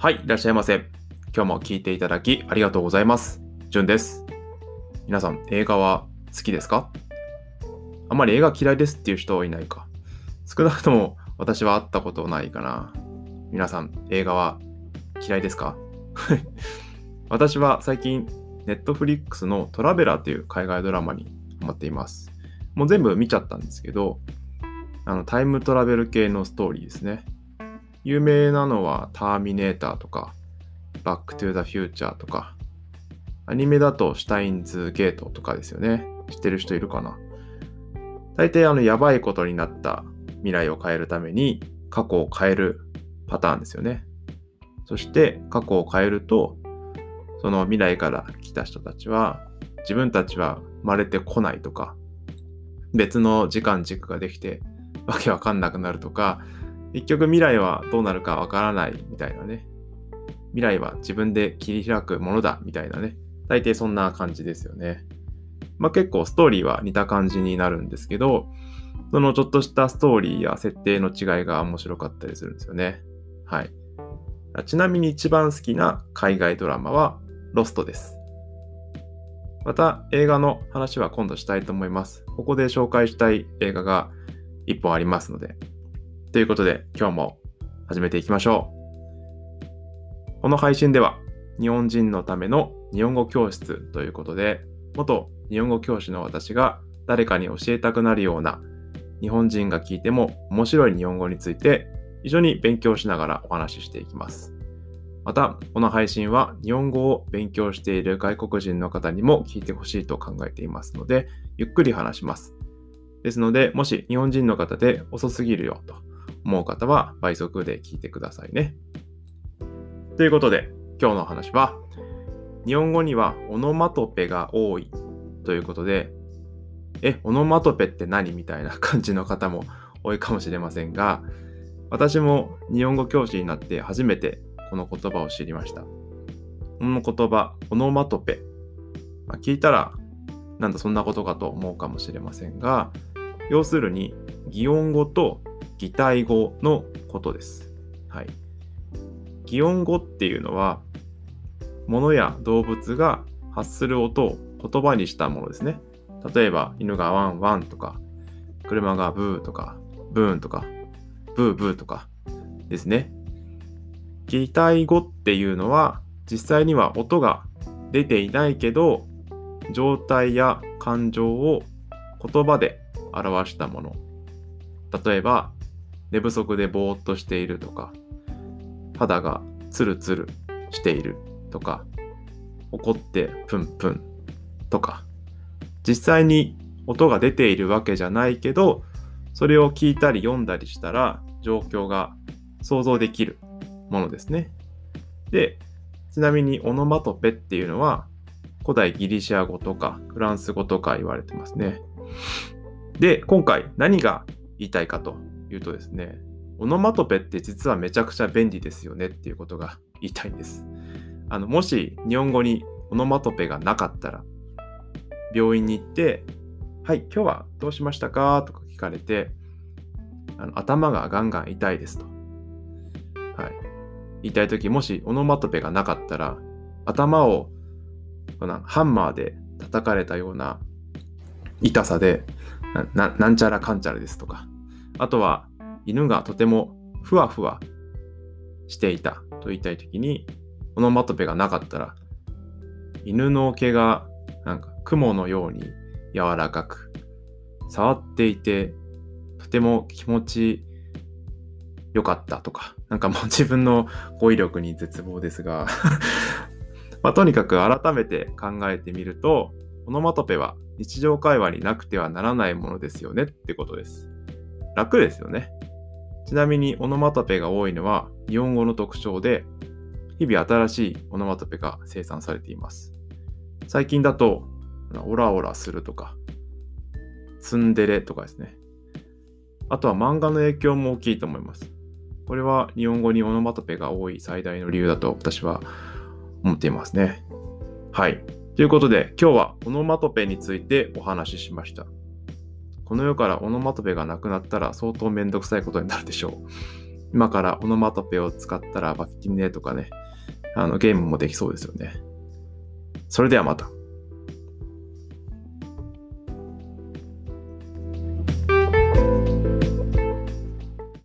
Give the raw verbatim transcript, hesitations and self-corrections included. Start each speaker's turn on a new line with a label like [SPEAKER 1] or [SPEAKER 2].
[SPEAKER 1] はい、いらっしゃいませ。今日も聞いていただきありがとうございます。じゅんです。皆さん、映画は好きですか？あまり映画嫌いですっていう人はいないか。少なくとも私は会ったことないかな。皆さん、映画は嫌いですか？私は最近、Netflix のトラベラーという海外ドラマにハマっています。もう全部見ちゃったんですけど、あのタイムトラベル系のストーリーですね。有名なのはターミネーターとか、バックトゥーザフューチャーとか、アニメだとシュタインズゲートとかですよね。知ってる人いるかな？大抵あのやばいことになった未来を変えるために過去を変えるパターンですよね。そして過去を変えると、その未来から来た人たちは自分たちは生まれてこないとか、別の時間軸ができてわけわかんなくなるとか、結局未来はどうなるかわからないみたいなね。未来は自分で切り開くものだみたいなね。大抵そんな感じですよね。まあ結構ストーリーは似た感じになるんですけど、そのちょっとしたストーリーや設定の違いが面白かったりするんですよね。はい。ちなみに一番好きな海外ドラマはロストです。また映画の話は今度したいと思います。ここで紹介したい映画が一本ありますので。ということで今日も始めていきましょう。この配信では日本人のための日本語教室ということで、元日本語教師の私が誰かに教えたくなるような日本人が聞いても面白い日本語について一緒に勉強しながらお話ししていきます。また、この配信は日本語を勉強している外国人の方にも聞いてほしいと考えていますので、ゆっくり話します。ですので、もし日本人の方で遅すぎるよと思う方は倍速で聞いてくださいね。ということで、今日の話は、日本語にはオノマトペが多いということで、え、オノマトペって何みたいな感じの方も多いかもしれませんが、私も日本語教師になって初めてこの言葉を知りました。この言葉、オノマトペ。まあ、聞いたら、なんだそんなことかと思うかもしれませんが、要するに擬音語と擬態語のことです。はい。擬音語っていうのは、物や動物が発する音を言葉にしたものですね。例えば、犬がワンワンとか、車がブーとか、ブーンとか、ブーブーとかですね。擬態語っていうのは、実際には音が出ていないけど、状態や感情を言葉で表したもの。例えば、寝不足でぼーっとしているとか、肌がツルツルしているとか、怒ってプンプンとか、実際に音が出ているわけじゃないけど、それを聞いたり読んだりしたら状況が想像できるものですね。で、ちなみにオノマトペっていうのは古代ギリシャ語とかフランス語とか言われてますね。で、今回何が言いたいかというとですね、オノマトペって実はめちゃくちゃ便利ですよねっていうことが言いたいんです。あの、もし日本語にオノマトペがなかったら、病院に行って、はい、今日はどうしましたかとか聞かれて、あの頭がガンガン痛いですと。はい。言いたいとき、もしオノマトペがなかったら、頭をハンマーで叩かれたような痛さでな、な、なんちゃらかんちゃらですとか、あとは犬がとてもふわふわしていたと言いたいときに、オノマトペがなかったら、犬の毛がなんか雲のように柔らかく、触っていてとても気持ちよかったとか、なんかもう自分の語彙力に絶望ですが、まあ、とにかく改めて考えてみると、オノマトペは日常会話になくてはならないものですよねってことです。楽ですよね。ちなみにオノマトペが多いのは日本語の特徴で、日々新しいオノマトペが生産されています。最近だと、オラオラするとか、ツンデレとかですね。あとは漫画の影響も大きいと思います。これは日本語にオノマトペが多い最大の理由だと私は思っていますね。はい。ということで、今日はオノマトペについてお話ししました。この世からオノマトペがなくなったら相当めんどくさいことになるでしょう。 今からオノマトペを使ったらバッキンネとかね、あのゲームもできそうですよね。それではまた。